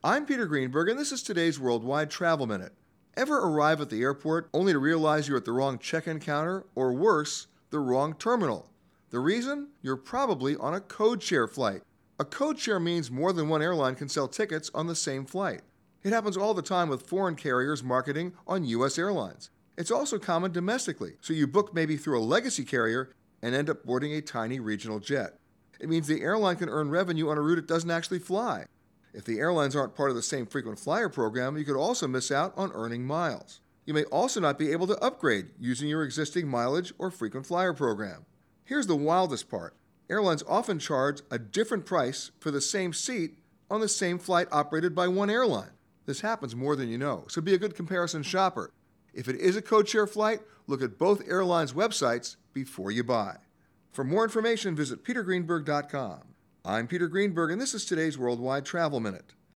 I'm Peter Greenberg, and this is today's Worldwide Travel Minute. Ever arrive at the airport only to realize you're at the wrong check-in counter, or worse, the wrong terminal? The reason? You're probably on a code-share flight. A code-share means more than one airline can sell tickets on the same flight. It happens all the time with foreign carriers marketing on U.S. airlines. It's also common domestically, so you book maybe through a legacy carrier and end up boarding a tiny regional jet. It means the airline can earn revenue on a route it doesn't actually fly. If the airlines aren't part of the same frequent flyer program, you could also miss out on earning miles. You may also not be able to upgrade using your existing mileage or frequent flyer program. Here's the wildest part. Airlines often charge a different price for the same seat on the same flight operated by one airline. This happens more than you know, so be a good comparison shopper. If it is a code-share flight, look at both airlines' websites before you buy. For more information, visit petergreenberg.com. I'm Peter Greenberg, and this is today's Worldwide Travel Minute.